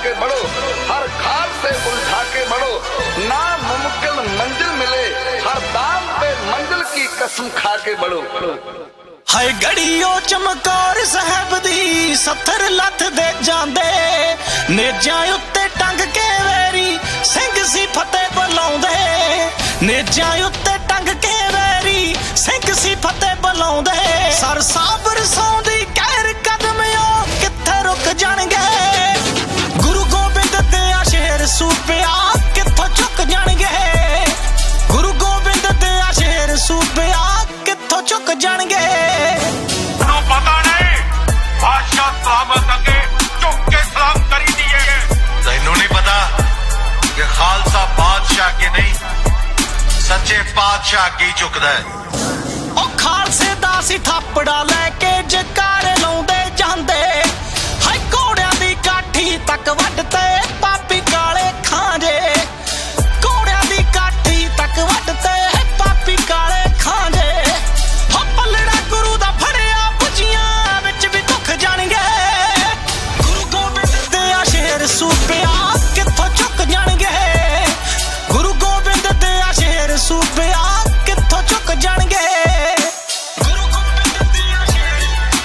के बढ़ो, हर खार से उलझा के बढ़ो, नामुमकिन मंजिल मिले, हर दाम पे मंजिल की कसम खा के बढ़ो। हाय गड़ियो चमकौर साहब दी 70 ਲੱਥ ਦੇ ਜਾਂਦੇ, ਨੇਜਾਂ ਉੱਤੇ ਟੰਗ ਕੇ ਵੈਰੀ ਸਿੰਘ ਸੀ ਫਤਿਹ ਬੁਲਾਉਂਦੇ, ਨੇਜਾਂ ਉੱਤੇ ਟੰਗ ਕੇ ਵੈਰੀ ਸਿੰਘ ਸੀ ਫਤਿਹ ਬੁਲਾਉਂਦੇ। ਸਰ ਸਾਬਰ ਸੌਂਦੀ ਕਹਿਰ ਕਦਮ ਉਹ ਕਿੱਥੇ ਰੁਕ ਜਾਣਗੇ, ਗੁਰੂ ਗੋਬਿੰਦ ਦੇ ਆ ਸ਼ੇਰ ਸੂਬਿਆ ਕਿੱਥੋਂ ਝੁਕ ਜਾਣਗੇ, ਗੁਰੂ ਗੋਬਿੰਦ ਦੇ ਆ ਸ਼ੇਰ ਸੂਬਿਆ ਕਿੱਥੋਂ ਝੁਕ ਜਾਣਗੇ। पता नहीं बादशाह सलामत अगे चुक के सलाम करी दिए, तैनू नहीं पता कि खालसा बादशाह के नहीं सच्चे बादशाह की झुकदा है। ओ खालसे दा सी थापड़ा लैके जकारे लाउंदे जांदे, हाय घोड़ियां दी काठी तक वड्डते पापी काले खांजे, घोड़ियां दी काठी तक वड्डते पापी काले खांजे। हो पलड़ा गुरु दा फड़िया बुझियां विच भी दुख जाणगे, गुरु गोबिंद दे आ शेर सूबिया कित्थों झुक जाणगे, गुरु गोबिंद दे आ शेर सूबिया कित्थों झुक जाणगे। गुरु गोबिंद दे आ शेर,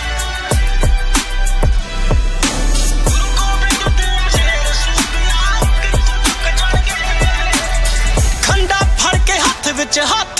गुरु गोबिंद दे आ शेर सूबिया कित्थों झुक जाणगे। खंडा फड़ के हत्थ विच हत्थ